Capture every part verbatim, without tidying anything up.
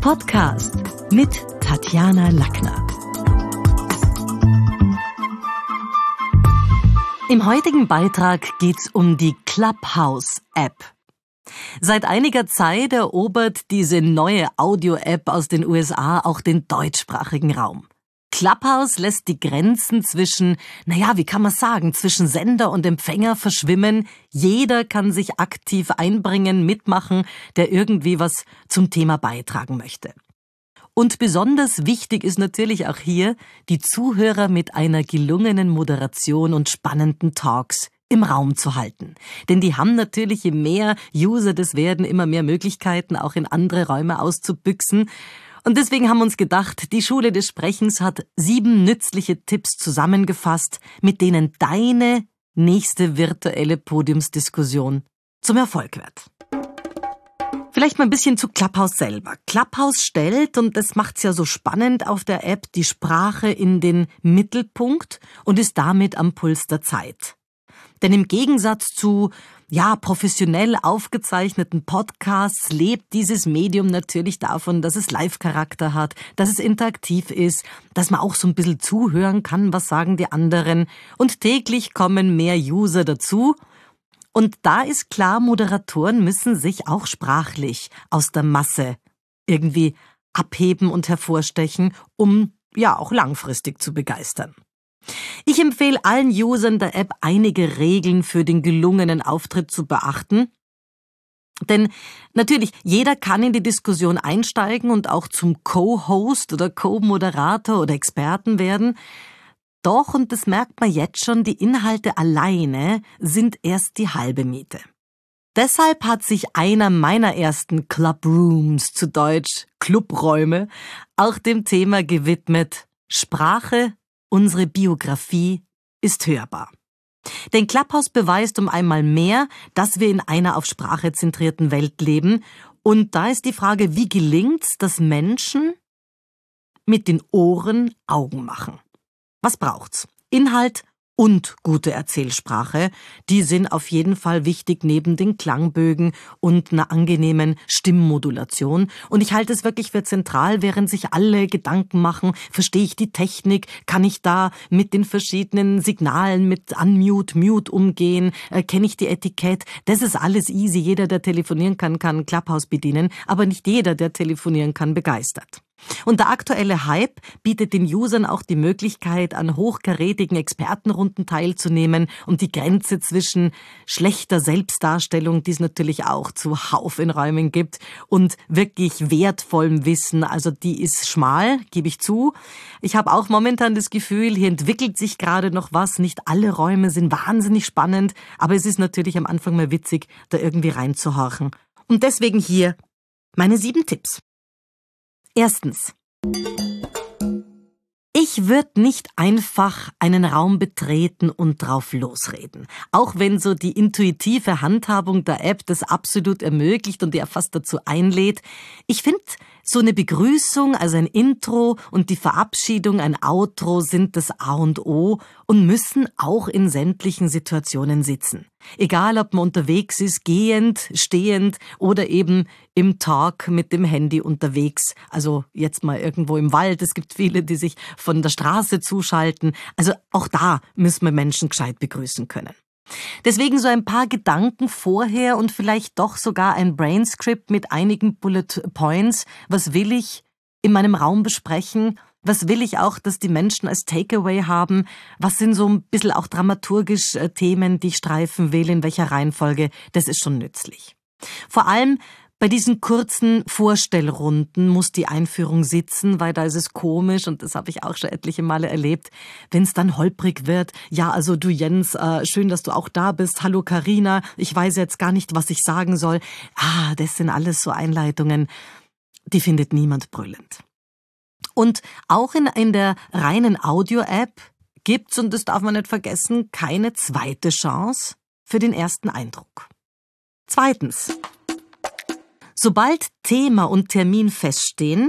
Podcast mit Tatjana Lackner. Im heutigen Beitrag geht's um die Clubhouse-App. Seit einiger Zeit erobert diese neue Audio-App aus den U S A auch den deutschsprachigen Raum. Clubhouse lässt die Grenzen zwischen, naja, wie kann man sagen, zwischen Sender und Empfänger verschwimmen. Jeder kann sich aktiv einbringen, mitmachen, der irgendwie was zum Thema beitragen möchte. Und besonders wichtig ist natürlich auch hier, die Zuhörer mit einer gelungenen Moderation und spannenden Talks im Raum zu halten. Denn die haben natürlich, je mehr User das werden, immer mehr Möglichkeiten, auch in andere Räume auszubüchsen. Und deswegen haben wir uns gedacht, die Schule des Sprechens hat sieben nützliche Tipps zusammengefasst, mit denen deine nächste virtuelle Podiumsdiskussion zum Erfolg wird. Vielleicht mal ein bisschen zu Clubhouse selber. Clubhouse stellt, und das macht's ja so spannend auf der App, die Sprache in den Mittelpunkt und ist damit am Puls der Zeit. Denn im Gegensatz zu ja professionell aufgezeichneten Podcasts lebt dieses Medium natürlich davon, dass es Live-Charakter hat, dass es interaktiv ist, dass man auch so ein bisschen zuhören kann, was sagen die anderen. Und täglich kommen mehr User dazu. Und da ist klar, Moderatoren müssen sich auch sprachlich aus der Masse irgendwie abheben und hervorstechen, um ja auch langfristig zu begeistern. Ich empfehle allen Usern der App, einige Regeln für den gelungenen Auftritt zu beachten. Denn natürlich, jeder kann in die Diskussion einsteigen und auch zum Co-Host oder Co-Moderator oder Experten werden. Doch, und das merkt man jetzt schon, die Inhalte alleine sind erst die halbe Miete. Deshalb hat sich einer meiner ersten Clubrooms, zu Deutsch Clubräume, auch dem Thema gewidmet: Sprache, unsere Biografie ist hörbar. Denn Clubhouse beweist um einmal mehr, dass wir in einer auf Sprache zentrierten Welt leben. Und da ist die Frage, wie gelingt's, dass Menschen mit den Ohren Augen machen? Was braucht's? Inhalt und gute Erzählsprache, die sind auf jeden Fall wichtig neben den Klangbögen und einer angenehmen Stimmmodulation. Und ich halte es wirklich für zentral, während sich alle Gedanken machen, verstehe ich die Technik, kann ich da mit den verschiedenen Signalen, mit Unmute, Mute umgehen, äh, kenne ich die Etikette. Das ist alles easy. Jeder, der telefonieren kann, kann Clubhouse bedienen, aber nicht jeder, der telefonieren kann, begeistert. Und der aktuelle Hype bietet den Usern auch die Möglichkeit, an hochkarätigen Expertenrunden teilzunehmen, und die Grenze zwischen schlechter Selbstdarstellung, die es natürlich auch zuhauf in Räumen gibt, und wirklich wertvollem Wissen, also die ist schmal, gebe ich zu. Ich habe auch momentan das Gefühl, hier entwickelt sich gerade noch was. Nicht alle Räume sind wahnsinnig spannend, aber es ist natürlich am Anfang mal witzig, da irgendwie reinzuhorchen. Und deswegen hier meine sieben Tipps. Erstens. Ich würde nicht einfach einen Raum betreten und drauf losreden. Auch wenn so die intuitive Handhabung der App das absolut ermöglicht und ja fast dazu einlädt. Ich finde, so eine Begrüßung, also ein Intro und die Verabschiedung, ein Outro, sind das A und O und müssen auch in sämtlichen Situationen sitzen. Egal, ob man unterwegs ist, gehend, stehend oder eben im Talk mit dem Handy unterwegs. Also jetzt mal irgendwo im Wald. Es gibt viele, die sich von der Straße zuschalten. Also auch da müssen wir Menschen gescheit begrüßen können. Deswegen so ein paar Gedanken vorher und vielleicht doch sogar ein Brainscript mit einigen Bullet Points. Was will ich in meinem Raum besprechen? Was will ich auch, dass die Menschen als Takeaway haben? Was sind so ein bisschen auch dramaturgisch äh, Themen, die ich streifen will? In welcher Reihenfolge? Das ist schon nützlich. Vor allem bei diesen kurzen Vorstellrunden muss die Einführung sitzen, weil da ist es komisch, und das habe ich auch schon etliche Male erlebt, wenn es dann holprig wird. Ja, also du Jens, äh, schön, dass du auch da bist. Hallo Carina, ich weiß jetzt gar nicht, was ich sagen soll. Ah, das sind alles so Einleitungen, die findet niemand brüllend. Und auch in, in der reinen Audio-App gibt's, und das darf man nicht vergessen, keine zweite Chance für den ersten Eindruck. Zweitens. Sobald Thema und Termin feststehen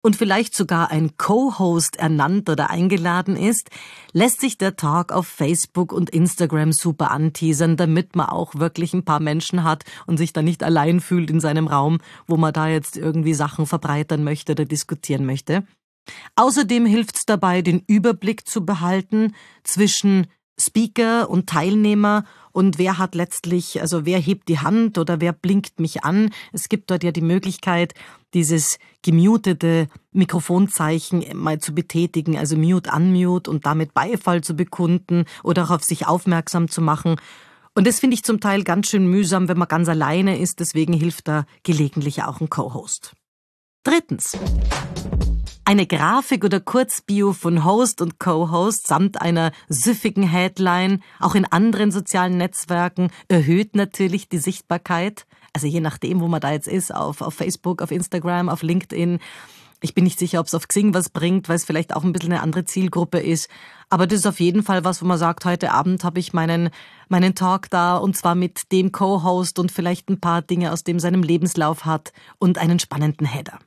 und vielleicht sogar ein Co-Host ernannt oder eingeladen ist, lässt sich der Talk auf Facebook und Instagram super anteasern, damit man auch wirklich ein paar Menschen hat und sich da nicht allein fühlt in seinem Raum, wo man da jetzt irgendwie Sachen verbreitern möchte oder diskutieren möchte. Außerdem hilft es dabei, den Überblick zu behalten zwischen Speaker und Teilnehmer und wer hat letztlich, also wer hebt die Hand oder wer blinkt mich an. Es gibt dort ja die Möglichkeit, dieses gemutete Mikrofonzeichen mal zu betätigen, also Mute, Unmute und damit Beifall zu bekunden oder auch auf sich aufmerksam zu machen. Und das finde ich zum Teil ganz schön mühsam, wenn man ganz alleine ist, deswegen hilft da gelegentlich auch ein Co-Host. Drittens. Eine Grafik oder Kurzbio von Host und Co-Host samt einer süffigen Headline, auch in anderen sozialen Netzwerken, erhöht natürlich die Sichtbarkeit. Also je nachdem, wo man da jetzt ist, auf, auf Facebook, auf Instagram, auf LinkedIn. Ich bin nicht sicher, ob es auf Xing was bringt, weil es vielleicht auch ein bisschen eine andere Zielgruppe ist. Aber das ist auf jeden Fall was, wo man sagt, heute Abend habe ich meinen, meinen Talk da und zwar mit dem Co-Host und vielleicht ein paar Dinge, aus dem seinem Lebenslauf hat und einen spannenden Header.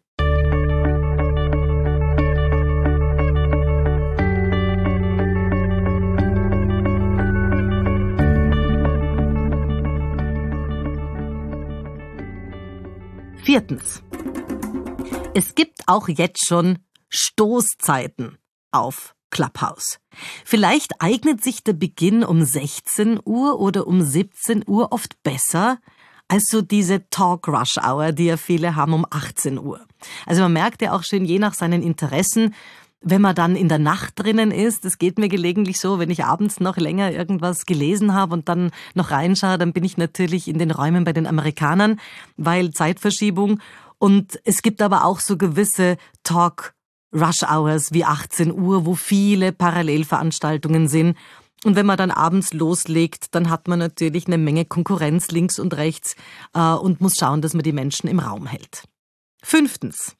Viertens. Es gibt auch jetzt schon Stoßzeiten auf Clubhouse. Vielleicht eignet sich der Beginn um sechzehn Uhr oder um siebzehn Uhr oft besser als so diese Talk-Rush-Hour, die ja viele haben um achtzehn Uhr. Also man merkt ja auch schön, je nach seinen Interessen, wenn man dann in der Nacht drinnen ist, das geht mir gelegentlich so, wenn ich abends noch länger irgendwas gelesen habe und dann noch reinschaue, dann bin ich natürlich in den Räumen bei den Amerikanern, weil Zeitverschiebung. Und es gibt aber auch so gewisse Talk-Rush-Hours wie achtzehn Uhr, wo viele Parallelveranstaltungen sind. Und wenn man dann abends loslegt, dann hat man natürlich eine Menge Konkurrenz links und rechts äh, und muss schauen, dass man die Menschen im Raum hält. Fünftens.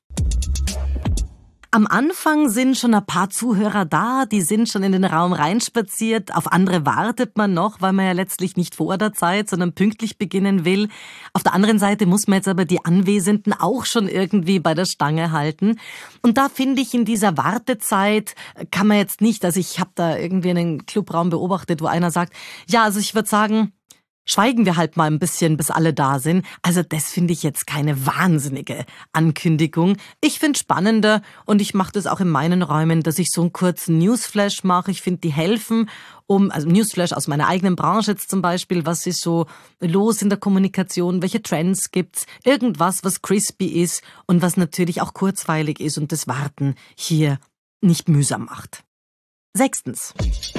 Am Anfang sind schon ein paar Zuhörer da, die sind schon in den Raum reinspaziert. Auf andere wartet man noch, weil man ja letztlich nicht vor der Zeit, sondern pünktlich beginnen will. Auf der anderen Seite muss man jetzt aber die Anwesenden auch schon irgendwie bei der Stange halten. Und da finde ich, in dieser Wartezeit kann man jetzt nicht, also ich habe da irgendwie einen Clubraum beobachtet, wo einer sagt, ja, also ich würde sagen, schweigen wir halt mal ein bisschen, bis alle da sind. Also das finde ich jetzt keine wahnsinnige Ankündigung. Ich finde es spannender und ich mache das auch in meinen Räumen, dass ich so einen kurzen Newsflash mache. Ich finde, die helfen, um, also Newsflash aus meiner eigenen Branche jetzt zum Beispiel, was ist so los in der Kommunikation, welche Trends gibt's, irgendwas, was crispy ist und was natürlich auch kurzweilig ist und das Warten hier nicht mühsam macht. Sechstens.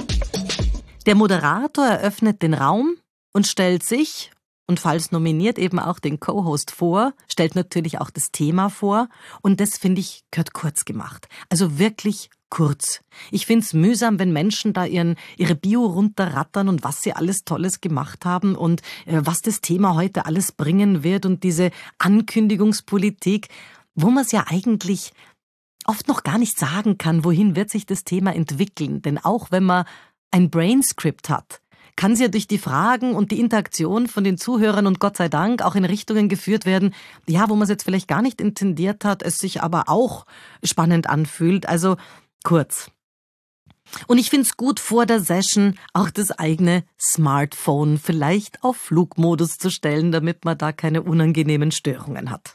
Der Moderator eröffnet den Raum und stellt sich, und falls nominiert, eben auch den Co-Host vor, stellt natürlich auch das Thema vor und das, finde ich, gehört kurz gemacht. Also wirklich kurz. Ich finde es mühsam, wenn Menschen da ihren, ihre Bio runterrattern und was sie alles Tolles gemacht haben und äh, was das Thema heute alles bringen wird und diese Ankündigungspolitik, wo man es ja eigentlich oft noch gar nicht sagen kann, wohin wird sich das Thema entwickeln. Denn auch wenn man ein Brainscript hat, kann sie ja durch die Fragen und die Interaktion von den Zuhörern und Gott sei Dank auch in Richtungen geführt werden, ja, wo man es jetzt vielleicht gar nicht intendiert hat, es sich aber auch spannend anfühlt. Also kurz. Und ich finde es gut, vor der Session auch das eigene Smartphone vielleicht auf Flugmodus zu stellen, damit man da keine unangenehmen Störungen hat.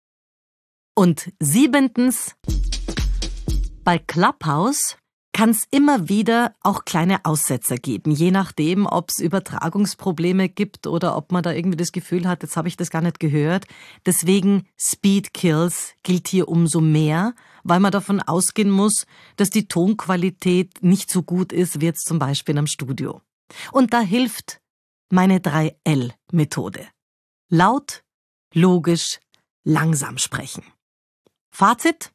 Und siebentens, bei Clubhouse kann es immer wieder auch kleine Aussetzer geben, je nachdem, ob es Übertragungsprobleme gibt oder ob man da irgendwie das Gefühl hat, jetzt habe ich das gar nicht gehört. Deswegen Speed Kills gilt hier umso mehr, weil man davon ausgehen muss, dass die Tonqualität nicht so gut ist wie jetzt zum Beispiel am Studio. Und da hilft meine drei L Methode. Laut, logisch, langsam sprechen. Fazit?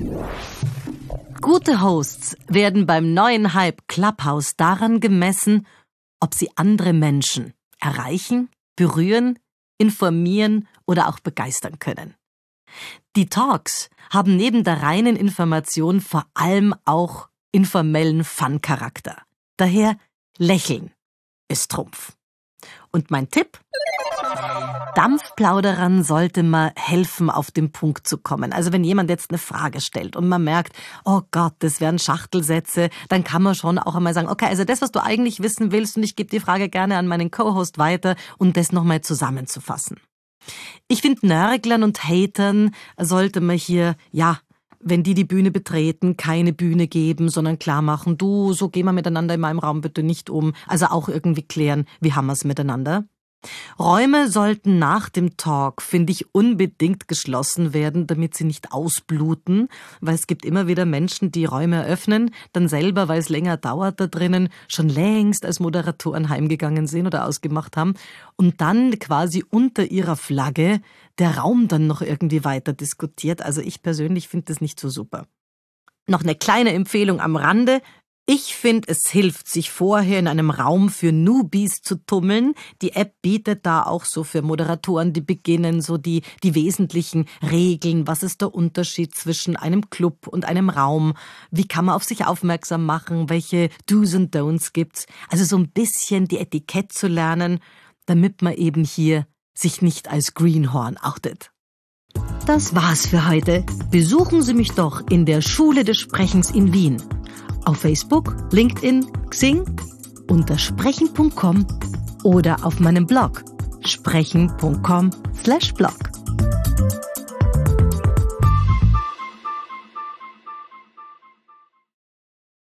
Gute Hosts werden beim neuen Hype Clubhouse daran gemessen, ob sie andere Menschen erreichen, berühren, informieren oder auch begeistern können. Die Talks haben neben der reinen Information vor allem auch informellen Fun-Charakter. Daher lächeln ist Trumpf. Und mein Tipp? Dampfplauderern sollte man helfen, auf den Punkt zu kommen. Also wenn jemand jetzt eine Frage stellt und man merkt, oh Gott, das wären Schachtelsätze, dann kann man schon auch einmal sagen, okay, also das, was du eigentlich wissen willst, und ich gebe die Frage gerne an meinen Co-Host weiter, um das nochmal zusammenzufassen. Ich finde, Nörglern und Hatern sollte man hier, ja, wenn die die Bühne betreten, keine Bühne geben, sondern klar machen, du, so gehen wir miteinander in meinem Raum bitte nicht um. Also auch irgendwie klären, wie haben wir es miteinander. Räume sollten nach dem Talk, finde ich, unbedingt geschlossen werden, damit sie nicht ausbluten, weil es gibt immer wieder Menschen, die Räume eröffnen, dann selber, weil es länger dauert da drinnen, schon längst als Moderatoren heimgegangen sind oder ausgemacht haben und dann quasi unter ihrer Flagge der Raum dann noch irgendwie weiter diskutiert. Also ich persönlich finde das nicht so super. Noch eine kleine Empfehlung am Rande. Ich finde, es hilft, sich vorher in einem Raum für Newbies zu tummeln. Die App bietet da auch so für Moderatoren, die beginnen, so die, die wesentlichen Regeln. Was ist der Unterschied zwischen einem Club und einem Raum? Wie kann man auf sich aufmerksam machen? Welche Do's und Don'ts gibt's? Also so ein bisschen die Etikette zu lernen, damit man eben hier sich nicht als Greenhorn outet. Das war's für heute. Besuchen Sie mich doch in der Schule des Sprechens in Wien. Auf Facebook, LinkedIn, Xing, unter sprechen punkt com oder auf meinem Blog sprechen punkt com slash blog.